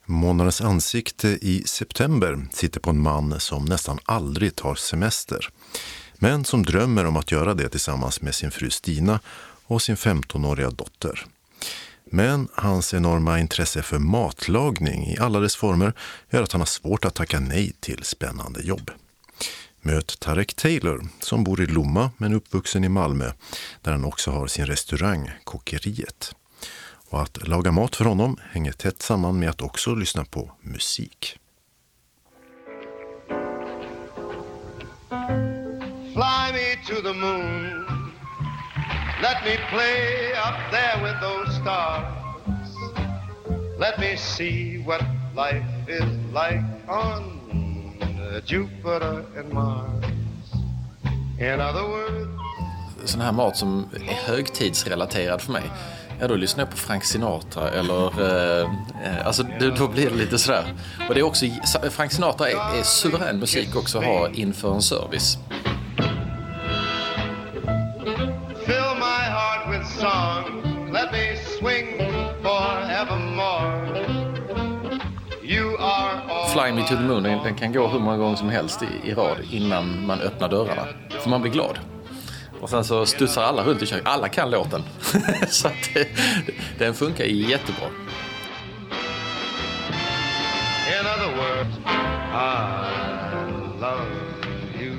Månadens ansikte i september sitter på en man som nästan aldrig tar semester. Men som drömmer om att göra det tillsammans med sin fru Stina och sin 15-åriga dotter. Men hans enorma intresse för matlagning i alla dess former gör att han har svårt att tacka nej till spännande jobb. Möt Tarek Taylor som bor i Lomma men uppvuxen i Malmö där han också har sin restaurang Kockeriet. Och att laga mat för honom hänger tätt samman med att också lyssna på musik. Fly me to the moon. Let me play up there with those stars. Let me see what life is like on Jupiter and Mars. In other words, sån här mat som är högtidsrelaterad för mig. Ja, då lyssnar jag på Frank Sinatra eller alltså då blir det lite sådär. Och det är också Frank Sinatra är suverän musik också att ha inför en service. fill my heart with song. Let me swing forevermore. You are all Fly Me to the Moon, den kan gå hur många gånger som helst i rad innan man öppnar dörrarna. För man blir glad. Och sen så studsar alla runt i köket. Alla kan låten. Så att den funkar jättebra. In other words, I love you.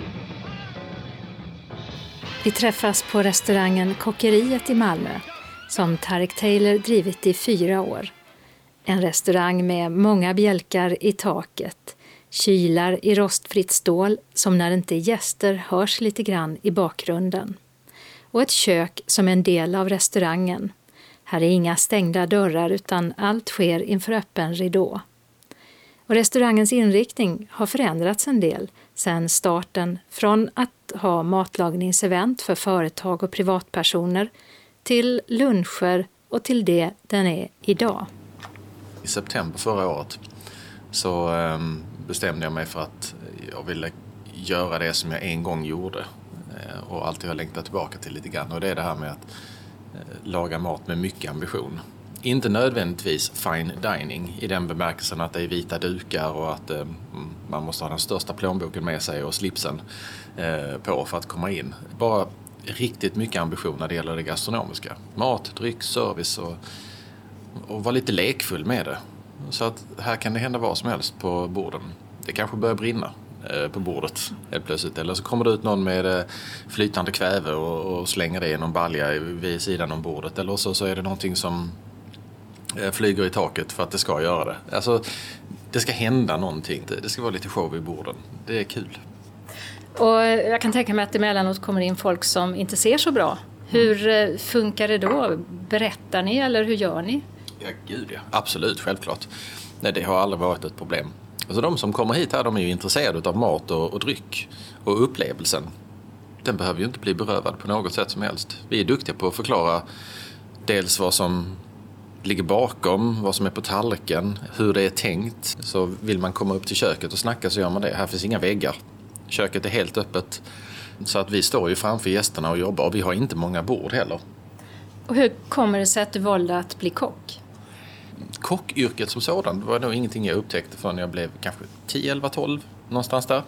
Vi träffas på restaurangen Kockeriet i Malmö som Tarek Taylor drivit i 4 år. En restaurang med många bjälkar i taket, kylar i rostfritt stål som när det inte är gäster hörs lite grann i bakgrunden. Och ett kök som är en del av restaurangen. Här är inga stängda dörrar utan allt sker inför öppen ridå. Och restaurangens inriktning har förändrats en del sedan starten från att ha matlagningsevent för företag och privatpersoner till luncher och till det den är idag. I september förra året så bestämde jag mig för att jag ville göra det som jag en gång gjorde och alltid har längtat tillbaka till lite grann. Och det är det här med att laga mat med mycket ambition. Inte nödvändigtvis fine dining i den bemärkelsen att det är vita dukar och att man måste ha den största plånboken med sig och slipsen på för att komma in. Bara riktigt mycket ambition när det gäller det gastronomiska. Mat, dryck, service och vara lite lekfull med det. Så att här kan det hända vad som helst på borden. Det kanske börjar brinna på bordet helt plötsligt. Eller så kommer det ut någon med flytande kväve och slänger det i någon balja vid sidan om bordet. Eller så är det någonting som flyger i taket för att det ska göra det. Alltså, det ska hända någonting. Det ska vara lite show i borden. Det är kul. Och jag kan tänka mig att emellanåt kommer in folk som inte ser så bra. Hur funkar det då? Berättar ni eller hur gör ni? Ja, gud ja. Absolut, självklart. Nej, det har aldrig varit ett problem. Alltså de som kommer hit här, de är ju intresserade av mat och dryck. Och upplevelsen, den behöver ju inte bli berövad på något sätt som helst. Vi är duktiga på att förklara dels vad som ligger bakom, vad som är på tallriken, hur det är tänkt. Så vill man komma upp till köket och snacka så gör man det. Här finns inga väggar. Köket är helt öppet. Så att vi står ju framför gästerna och jobbar och vi har inte många bord heller. Och hur kommer det sig att du valde att bli kock? Kockyrket som sådan var nog ingenting jag upptäckte förrän jag blev kanske 10, 11, 12 någonstans där.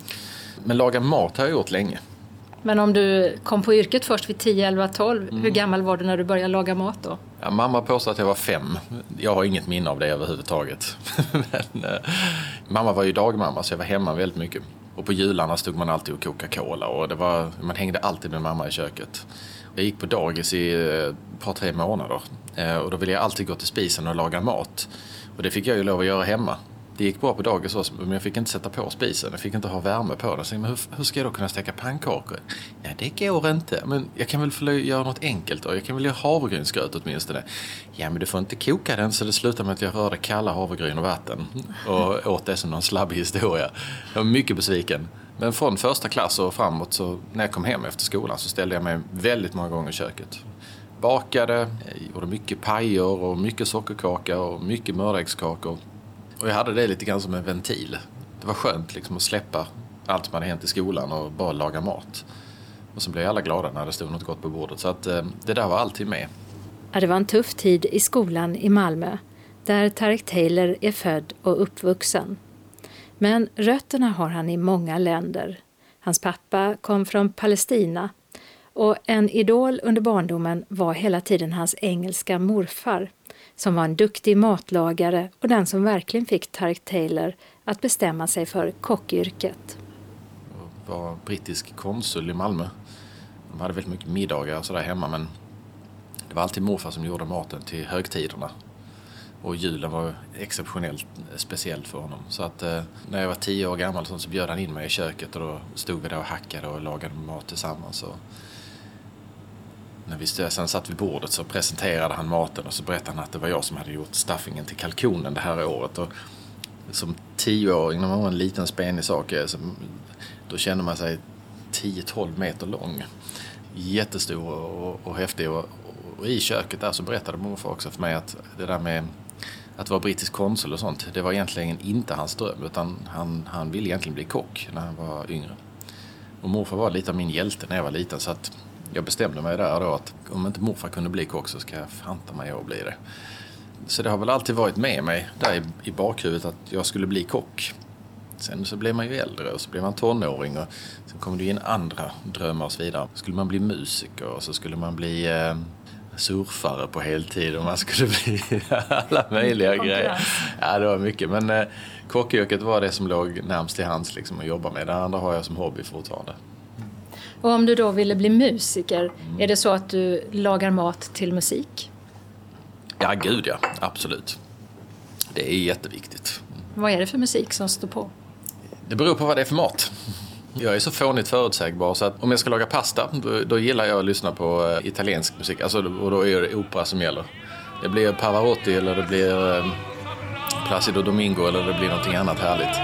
Men laga mat har jag gjort länge. Men om du kom på yrket först vid 10, 11, 12, hur gammal var du när du började laga mat då? Ja, mamma påstår att jag var 5. Jag har inget minne av det överhuvudtaget. Men, mamma var ju dagmamma så jag var hemma väldigt mycket. Och på jularna stod man alltid och kokade cola och man hängde alltid med mamma i köket. Jag gick på dagis i ett par, 3 månader och då ville jag alltid gå till spisen och laga mat. Och det fick jag ju lov att göra hemma. Det gick bra på dagis också, men jag fick inte sätta på spisen. Jag fick inte ha värme på den. Så, men hur ska jag då kunna steka pannkakor? Ja, det går inte. Men jag kan väl få göra något enkelt då. Jag kan väl göra havregrynsgröt åtminstone. Ja, men du får inte koka den så det slutar med att jag rörde kalla havregryn och vatten. Och åt det som någon slabbig historia. Jag var mycket besviken. Men från första klass och framåt så när jag kom hem efter skolan så ställde jag mig väldigt många gånger i köket. Bakade, gjorde mycket pajer och mycket sockerkaka och mycket mördegskakor. Och jag hade det lite grann som en ventil. Det var skönt liksom att släppa allt som hade hänt i skolan och bara laga mat. Och så blev alla glada när det stod något gott på bordet. Så att det där var alltid med. Ja, det var en tuff tid i skolan i Malmö. där Tarek Taylor är född och uppvuxen. Men rötterna har han i många länder. Hans pappa kom från Palestina och en idol under barndomen var hela tiden hans engelska morfar som var en duktig matlagare och den som verkligen fick Tarek Taylor att bestämma sig för kockyrket. Jag var brittisk konsul i Malmö. De hade väldigt mycket middagar så där hemma, men det var alltid morfar som gjorde maten till högtiderna. Och julen var exceptionellt speciellt för honom. Så att när jag var 10 år gammal så bjöd han in mig i köket och då stod vi där och hackade och lagade mat tillsammans. Och när vi sen satt vid bordet så presenterade han maten och så berättade han att det var jag som hade gjort stuffingen till kalkonen det här året. Och som 10-åring, när man var en liten spänig sak, då kände man sig 10-12 meter lång. Jättestor och häftig. Och i köket där så berättade morfar också för mig att det där med att vara brittisk konsul och sånt, det var egentligen inte hans dröm, utan han ville egentligen bli kock när han var yngre. Och morfar var lite av min hjälte när jag var liten, så att jag bestämde mig där då att om inte morfar kunde bli kock så ska jag fanta mig att bli det. Så det har väl alltid varit med mig där i bakhuvudet att jag skulle bli kock. Sen så blev man ju äldre och så blev man tonåring och sen kom det in andra drömmar och så vidare. Skulle man bli musiker och så skulle man bli surfare på heltid och man skulle bli alla möjliga grejer. Ja, det var mycket. Men kockyrket var det som låg närmast till hands liksom, att jobba med. Det andra har jag som hobby fortfarande. Och om du då ville bli musiker, är det så att du lagar mat till musik? Ja, gud ja. Absolut. Det är jätteviktigt. Vad är det för musik som står på? Det beror på vad det är för mat. Jag är så fånigt förutsägbar så att om jag ska laga pasta då gillar jag att lyssna på italiensk musik. Alltså, och då är det opera som gäller. Det blir Pavarotti eller det blir Placido Domingo eller det blir någonting annat härligt.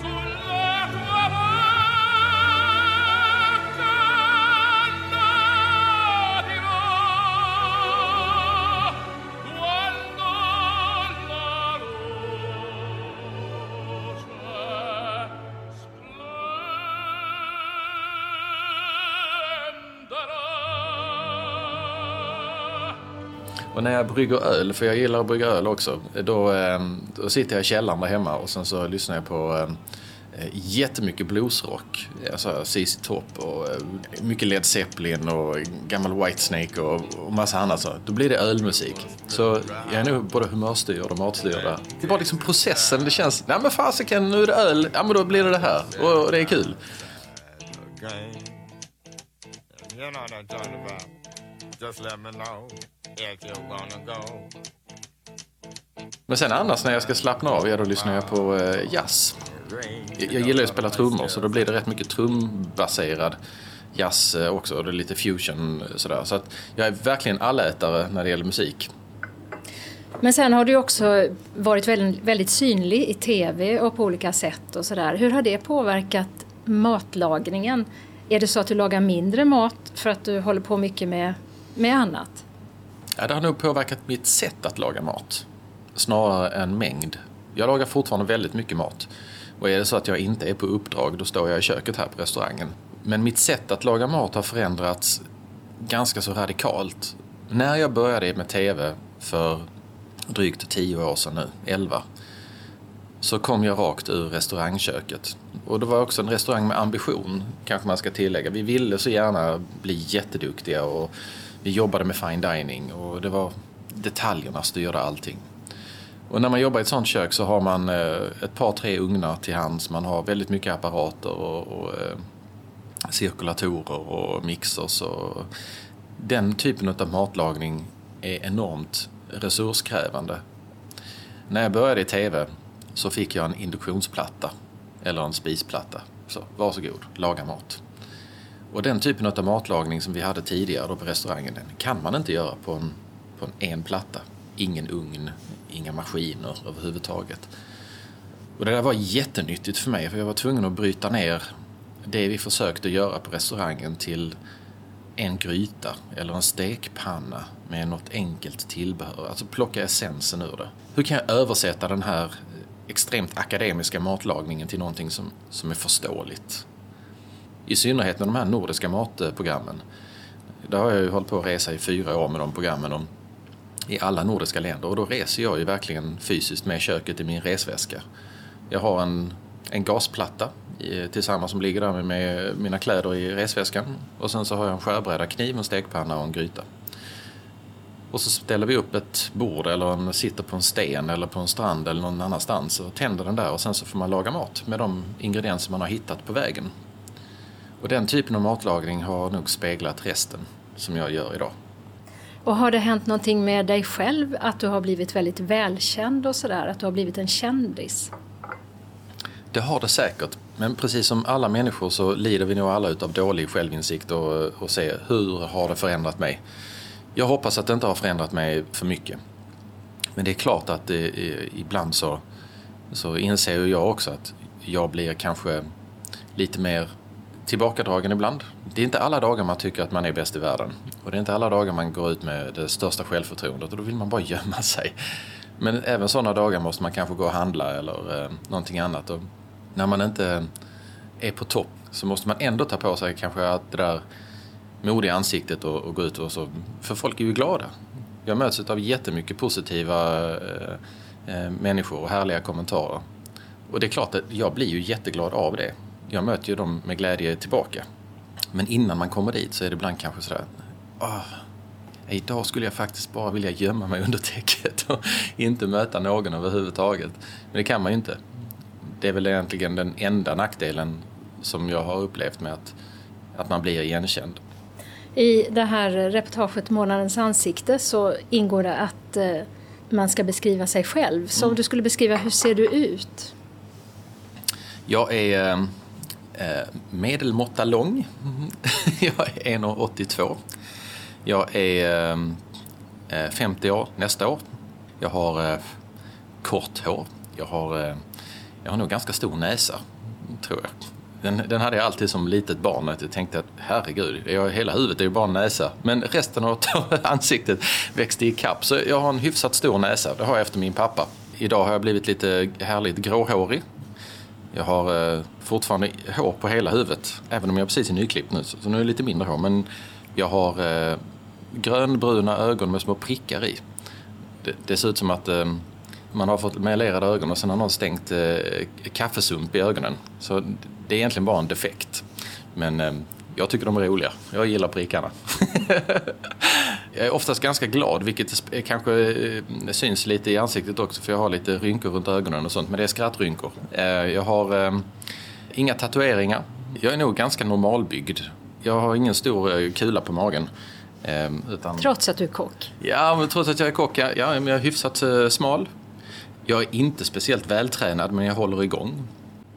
Och när jag brygger öl, för jag gillar att brygga öl också, då sitter jag i källaren där hemma och sen så lyssnar jag på jättemycket bluesrock. Alltså ZZ Top och mycket Led Zeppelin och gammal Whitesnake och massa annat så. Då blir det ölmusik. Så jag är nog både humörstyrd och matstyrd. Det är bara liksom processen, det känns, nej men fasiken, nu är det öl, ja men då blir det här och det är kul. Just let me know if you're gonna go. Men sen annars när jag ska slappna av, då lyssnar jag på jazz. Jag gillar ju att spela trummor så då blir det rätt mycket trumbaserad jazz också. Och det är lite fusion sådär. Så att jag är verkligen allätare när det gäller musik. Men sen har du också varit väldigt, väldigt synlig i tv och på olika sätt och sådär. Hur har det påverkat matlagningen? Är det så att du lagar mindre mat för att du håller på mycket med annat? Ja, det har nog påverkat mitt sätt att laga mat. Snarare än mängd. Jag lagar fortfarande väldigt mycket mat. Och är det så att jag inte är på uppdrag, då står jag i köket här på restaurangen. Men mitt sätt att laga mat har förändrats ganska så radikalt. När jag började med tv för drygt 10 år sedan nu, 11, så kom jag rakt ur restaurangköket. Och det var också en restaurang med ambition, kanske man ska tillägga. Vi ville så gärna bli jätteduktiga och vi jobbade med fine dining och det var detaljerna styrde allting. Och när man jobbar i ett sånt kök så har man ett par, 3 ugnar till hands. Man har väldigt mycket apparater och cirkulatorer och mixers. Och den typen av matlagning är enormt resurskrävande. När jag började i tv så fick jag en induktionsplatta eller en spisplatta. Så varsågod, laga mat. Och den typen av matlagning som vi hade tidigare då på restaurangen, den kan man inte göra på en platta. Ingen ugn, inga maskiner överhuvudtaget. Och det där var jättenyttigt för mig, för jag var tvungen att bryta ner det vi försökte göra på restaurangen till en gryta eller en stekpanna med något enkelt tillbehör. Alltså plocka essensen ur det. Hur kan jag översätta den här extremt akademiska matlagningen till någonting som är förståeligt? I synnerhet med de här nordiska matprogrammen. Där har jag ju hållit på att resa i 4 år med de programmen. i alla nordiska länder. Och då reser jag ju verkligen fysiskt med köket i min resväska. Jag har en gasplatta tillsammans som ligger där med mina kläder i resväskan. Och sen så har jag en skärbräda, kniv, en stekpanna och en gryta. Och så ställer vi upp ett bord eller sitter på en sten eller på en strand eller någon annanstans och tänder den där. Och sen så får man laga mat med de ingredienser man har hittat på vägen. Och den typen av matlagning har nog speglat resten som jag gör idag. Och har det hänt någonting med dig själv? Att du har blivit väldigt välkänd och sådär? Att du har blivit en kändis? Det har det säkert. Men precis som alla människor så lider vi nog alla av dålig självinsikt och se hur har det förändrat mig. Jag hoppas att det inte har förändrat mig för mycket. Men det är klart att ibland så inser jag också att jag blir kanske lite mer tillbakadragen ibland. Det är inte alla dagar man tycker att man är bäst i världen. Och det är inte alla dagar man går ut med det största självförtroendet och då vill man bara gömma sig. Men även sådana dagar måste man kanske gå och handla eller någonting annat. Och när man inte är på topp så måste man ändå ta på sig kanske att det där modiga ansiktet och gå ut och så. För folk är ju glada. Jag möts av jättemycket positiva människor och härliga kommentarer. Och det är klart att jag blir ju jätteglad av det. Jag möter ju dem med glädje tillbaka. Men innan man kommer dit så är det ibland kanske sådär, idag skulle jag faktiskt bara vilja gömma mig under täcket och inte möta någon överhuvudtaget. Men det kan man ju inte. Det är väl egentligen den enda nackdelen som jag har upplevt med att man blir igenkänd. I det här reportaget Månadens ansikte så ingår det att man ska beskriva sig själv. Så om du skulle beskriva, hur ser du ut? Jag är medelmåtta lång. Jag är 1,82. Jag är 50 år nästa år. Jag har kort hår. Jag har nog ganska stor näsa, tror jag. Den hade jag alltid som litet barn. Att jag tänkte att herregud, hela huvudet är ju bara en näsa. Men resten av ansiktet växte i kapp. Så jag har en hyfsat stor näsa. Det har jag efter min pappa. Idag har jag blivit lite härligt gråhårig. Jag har fortfarande hår på hela huvudet. Även om jag precis är nyklippt nu. Så nu är det lite mindre hår. Men jag har grönbruna ögon med små prickar i. Det ser ut som att man har fått melerade ögon och sen har någon stängt kaffesump i ögonen. Så det är egentligen bara en defekt. Men jag tycker de är roliga. Jag gillar prickarna. Jag är oftast ganska glad, vilket kanske syns lite i ansiktet också. För jag har lite rynkor runt ögonen och sånt. Men det är skrattrynkor. Jag har inga tatueringar. Jag är nog ganska normalbyggd. Jag har ingen stor kula på magen. Trots att du är kock? Ja, men trots att jag är kock. Jag är hyfsat smal. Jag är inte speciellt vältränad, men jag håller igång.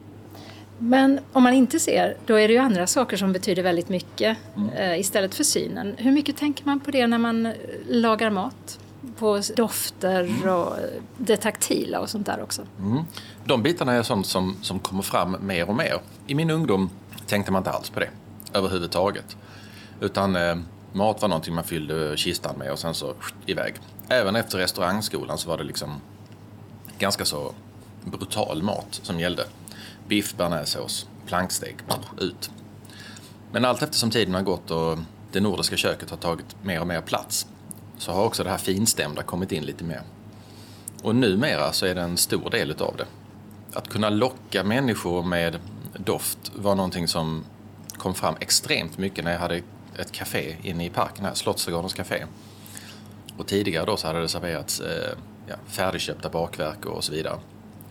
Men om man inte ser, då är det ju andra saker som betyder väldigt mycket istället för synen. Hur mycket tänker man på det när man lagar mat? På dofter och det taktila och sånt där också? De bitarna är sånt som kommer fram mer och mer. I min ungdom tänkte man inte alls på det överhuvudtaget. Utan mat var någonting man fyllde kistan med och sen så iväg. Även efter restaurangskolan så var det liksom ganska så brutal mat som gällde. Biff, bearnaisesås, plankstek, ut. Men allt eftersom tiden har gått och det nordiska köket har tagit mer och mer plats så har också det här finstämda kommit in lite mer. Och numera så är det en stor del av det. Att kunna locka människor med doft var någonting som kom fram extremt mycket när jag hade ett café inne i parken här, Slottsträdgårdens café. Och tidigare då så hade det serverats färdigköpta bakverk och så vidare.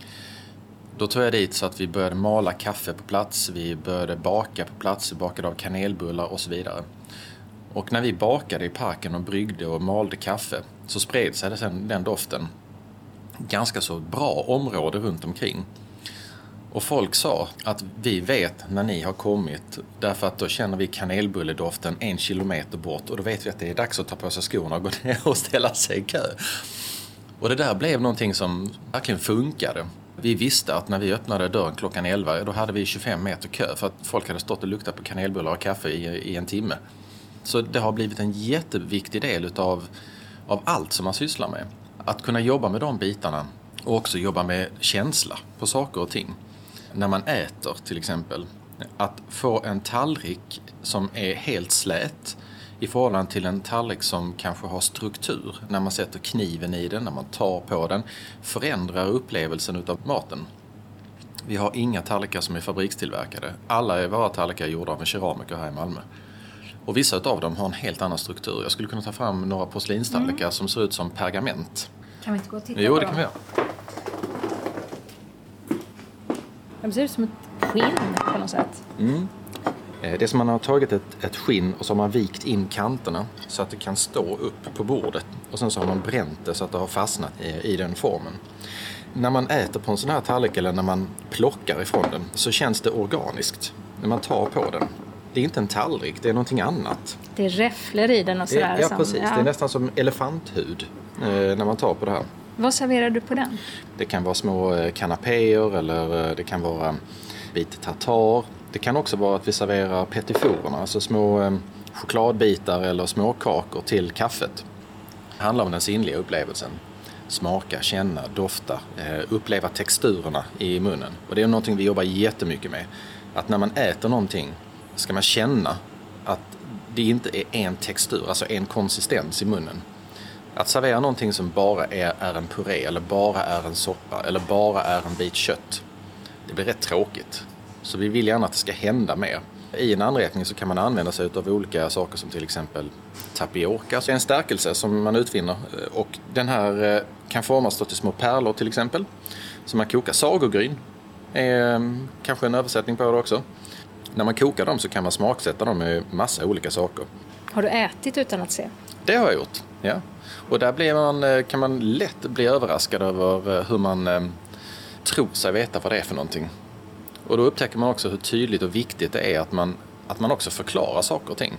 Då tog jag dit så att vi började mala kaffe på plats, vi började baka på plats, vi bakade av kanelbullar och så vidare. Och när vi bakade i parken och bryggde och malde kaffe så spred sig sen den doften ganska så bra område runt omkring. Och folk sa att vi vet när ni har kommit därför att då känner vi kanelbulledoften 1 kilometer bort och då vet vi att det är dags att ta på sig skorna och gå ner och ställa sig i kö. Och det där blev någonting som verkligen funkade. Vi visste att när vi öppnade dörren klockan 11 då hade vi 25 meter kö för att folk hade stått och luktat på kanelbullar och kaffe i en timme. Så det har blivit en jätteviktig del av allt som man sysslar med. Att kunna jobba med de bitarna och också jobba med känsla på saker och ting. När man äter till exempel, att få en tallrik som är helt slät i förhållande till en tallrik som kanske har struktur. När man sätter kniven i den, när man tar på den, förändrar upplevelsen utav maten. Vi har inga tallrikar som är fabrikstillverkade. Alla är våra tallrikar gjorda av en keramiker här i Malmö. Och vissa av dem har en helt annan struktur. Jag skulle kunna ta fram några porslinstallrikar som ser ut som pergament. Kan vi inte gå och titta Jo, på det dem? kan vi göra. De ser ut som ett skinn på något sätt. Det är som man har tagit ett skinn och så har man vikt in kanterna så att det kan stå upp på bordet. Och sen så har man bränt det så att det har fastnat i den formen. När man äter på en sån här tallrik eller när man plockar ifrån den så känns det organiskt när man tar på den. Det är inte en tallrik, det är någonting annat. Det är räfflor i den och sådär. Ja, precis. Det är nästan som elefanthud när man tar på det här. Vad serverar du på den? Det kan vara små kanapéer eller det kan vara bit tartar. Det kan också vara att vi serverar petiforerna, alltså små chokladbitar eller småkakor till kaffet. Det handlar om den sinnliga upplevelsen. Smaka, känna, dofta, uppleva texturerna i munnen. Och det är någonting vi jobbar jättemycket med. Att när man äter någonting ska man känna att det inte är en textur, alltså en konsistens i munnen. Att servera någonting som bara är en puré eller bara är en soppa eller bara är en bit kött, det blir rätt tråkigt. Så vi vill gärna att det ska hända mer. I en anrättning så kan man använda sig av olika saker som till exempel tapioca. Det är en stärkelse som man utvinner och den här kan formas till små pärlor till exempel. Som man kokar. Sagogryn är kanske en översättning på det också. När man kokar dem så kan man smaksätta dem med massa olika saker. Har du ätit utan att se? Det har jag gjort, ja. Och där kan man lätt bli överraskad över hur man tror sig veta vad det är för någonting. Och då upptäcker man också hur tydligt och viktigt det är att man också förklarar saker och ting.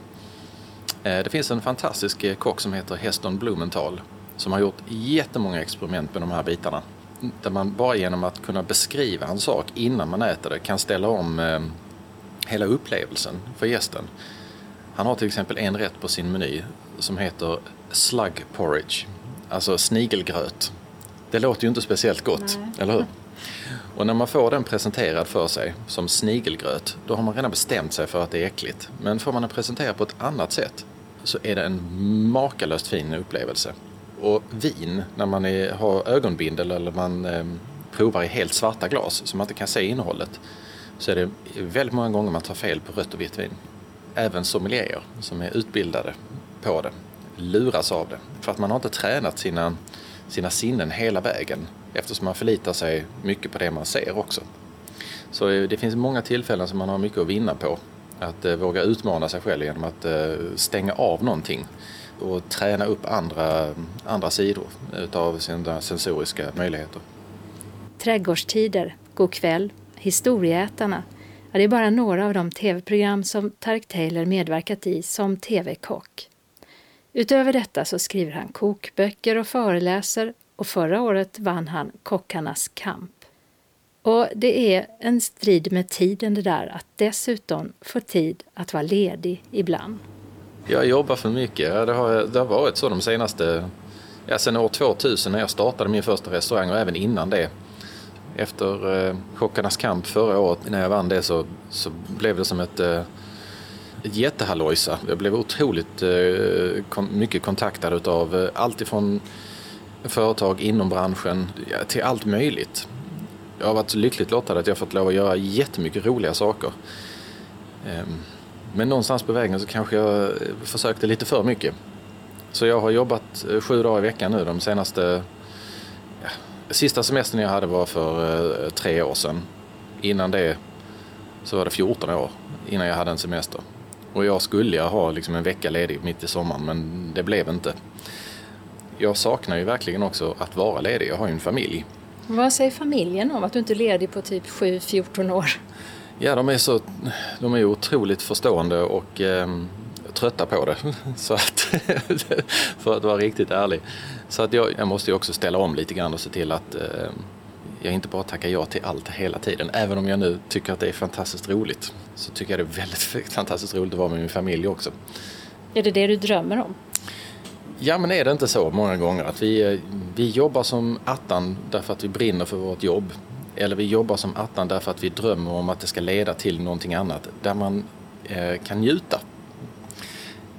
Det finns en fantastisk kock som heter Heston Blumenthal som har gjort jättemånga experiment med de här bitarna. Där man bara genom att kunna beskriva en sak innan man äter det kan ställa om hela upplevelsen för gästen. Han har till exempel en rätt på sin meny som heter slug porridge, alltså snigelgröt. Det låter ju inte speciellt gott, eller hur? Och när man får den presenterad för sig som snigelgröt, då har man redan bestämt sig för att det är äckligt. Men får man den presenterad på ett annat sätt så är det en makalöst fin upplevelse. Och vin, när man har ögonbindel eller man provar i helt svarta glas så man inte kan se innehållet, så är det väldigt många gånger man tar fel på rött och vitt vin. Även sommelierer som är utbildade på det luras av det. För att man har inte tränat sina sinnen hela vägen eftersom man förlitar sig mycket på det man ser också. Så det finns många tillfällen som man har mycket att vinna på. Att våga utmana sig själv genom att stänga av någonting och träna upp andra sidor av sina sensoriska möjligheter. Trädgårdstider, God kväll, Historieätarna. Ja, det är bara några av de tv-program som Tareq Taylor medverkat i som tv-kock. Utöver detta så skriver han kokböcker och föreläser och förra året vann han Kockarnas kamp. Och det är en strid med tiden det där att dessutom få tid att vara ledig ibland. Jag jobbar för mycket. Det har varit så de senaste... sen år 2000 när jag startade min första restaurang och även innan det. Efter Kockarnas kamp förra året när jag vann det så blev det som ett jättehallojsa. Jag blev otroligt mycket kontaktad av allt ifrån företag inom branschen till allt möjligt. Jag har varit lyckligt lottad att jag fått lov att göra jättemycket roliga saker. Men någonstans på vägen så kanske jag försökte lite för mycket. Så jag har jobbat 7 dagar i veckan nu de senaste... Sista semestern jag hade var för 3 år sedan. Innan det så var det 14 år innan jag hade en semester. Och jag skulle ha liksom en vecka ledig mitt i sommaren, men det blev inte. Jag saknar ju verkligen också att vara ledig. Jag har ju en familj. Vad säger familjen om att du inte är ledig på typ 7-14 år? Ja, de är ju otroligt förstående och trötta på det. Så att, för att vara riktigt ärlig. Så att jag måste ju också ställa om lite grann och se till att jag inte bara tackar ja till allt hela tiden. Även om jag nu tycker att det är fantastiskt roligt, så tycker jag det är väldigt fantastiskt roligt att vara med min familj också. Är det det du drömmer om? Ja, men är det inte så många gånger att vi jobbar som attan därför att vi brinner för vårt jobb? Eller vi jobbar som attan därför att vi drömmer om att det ska leda till någonting annat där man kan njuta.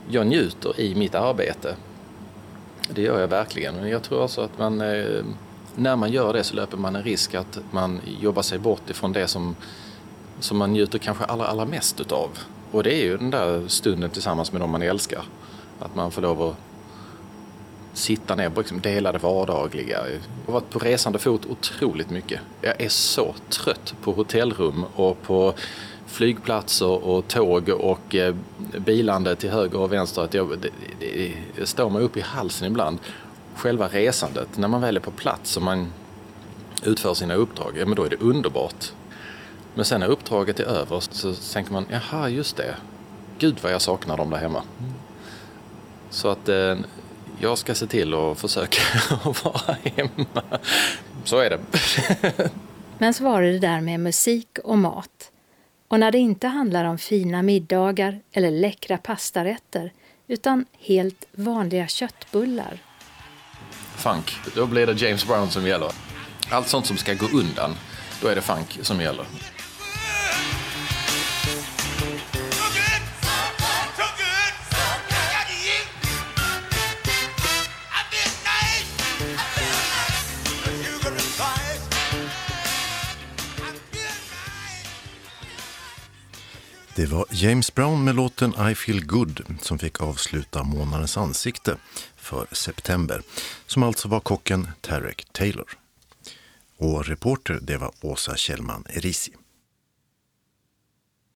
jag njuter i mitt arbete. Det gör jag verkligen. Men jag tror också att när man gör det så löper man en risk att man jobbar sig bort ifrån det som man njuter kanske allra mest utav. Och det är ju den där stunden tillsammans med dem man älskar. Att man får lov att sitta ner och liksom dela det vardagliga. Jag har varit på resande fot otroligt mycket. Jag är så trött på hotellrum och på flygplatser och tåg och bilande till höger och vänster. Att det står mig upp i halsen ibland. Själva resandet, när man väl är på plats och man utför sina uppdrag, men då är det underbart. Men sen när uppdraget är över så tänker man, jaha just det, gud vad jag saknar dem där hemma. Så att jag ska se till att försöka vara hemma. Så är det. Men så var det där med musik och mat. Och när det inte handlar om fina middagar eller läckra pastarätter, utan helt vanliga köttbullar. Funk, då blir det James Brown som gäller. Allt sånt som ska gå undan, då är det funk som gäller. Det var James Brown med låten I Feel Good som fick avsluta månadens ansikte för september, som alltså var kocken Tarek Taylor. Och reporter det var Åsa Kjellman Erisi.